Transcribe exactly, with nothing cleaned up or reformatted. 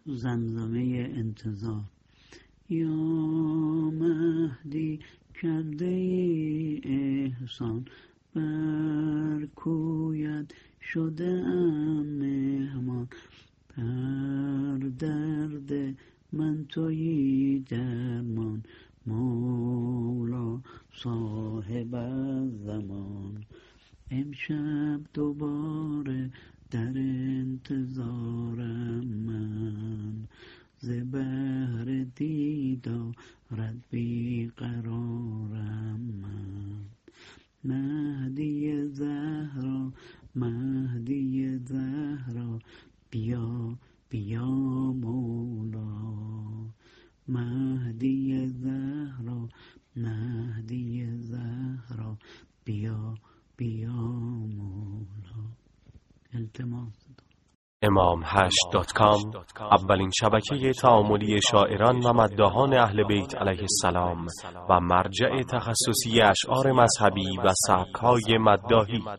زمزمه انتظار. یا مهدی کرده ای احسان، بر کویت شده ام مهمان. پر درد من تویی درمان، مولا صاحب زمان. امشب دوباره در انتظارم من، ز بهر دیدارت بیقرارم من. مهدی زهرا، مهدی زهرا، بیا بیا مولا. مهدی زهرا، مهدی زهرا، بیا بیا مولا. التماس امام هشت دات کام اولین شبکه تعاملی شاعران و مداحان اهل بیت علیه السلام و مرجع تخصصی اشعار مذهبی و سبک‌های مداحی.